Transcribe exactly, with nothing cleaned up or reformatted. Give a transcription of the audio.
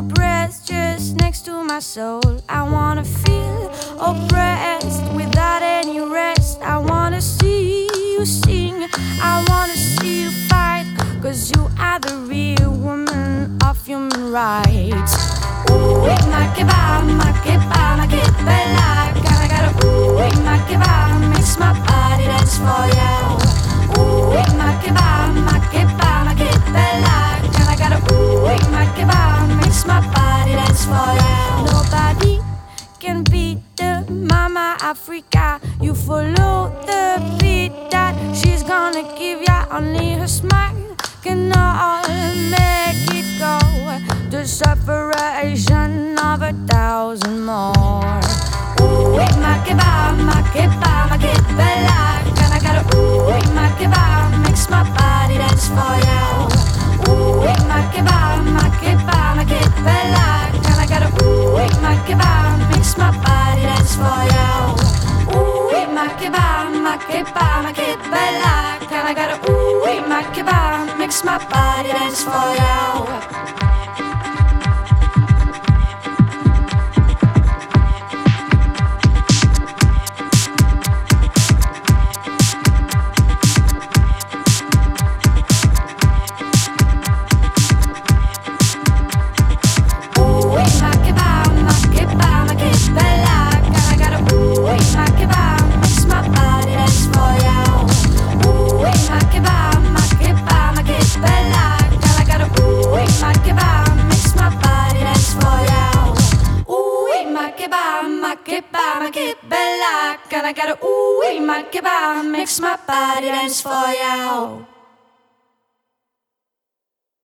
breath just next to my soul. I wanna feel oppressed without any rest. I wanna see you sing, I wanna see you fight, cause you are the real woman of human rights. Ooh, ma che va, ma che va, ma che bella. Gotta, gotta, ooh, ma che va, makes my body dance for you. Ooh, ma che va, ma che va, ma che bella. Gotta, gotta, ooh, ma che va, makes my body dance for you. Nobody can beat the Mama Africa. You follow the beat that she's gonna give ya. Only her smile can all make it go. The separation of a thousand more. Ooh, ma che va, ma che va, ma che bella. Gotta, gotta, ooh, ma che va, makes my body dance for you. Ooh, ma che va, ma che va, ma che bella. Gotta, gotta, ooh, ma che va, makes my body dance for you. Ooh, ma che va, ma che va, ma che bella. Gotta, gotta, ooh, ma che va, makes my body dance for you. Gotta, gotta, ooh, ma che va, makes my body dance for you.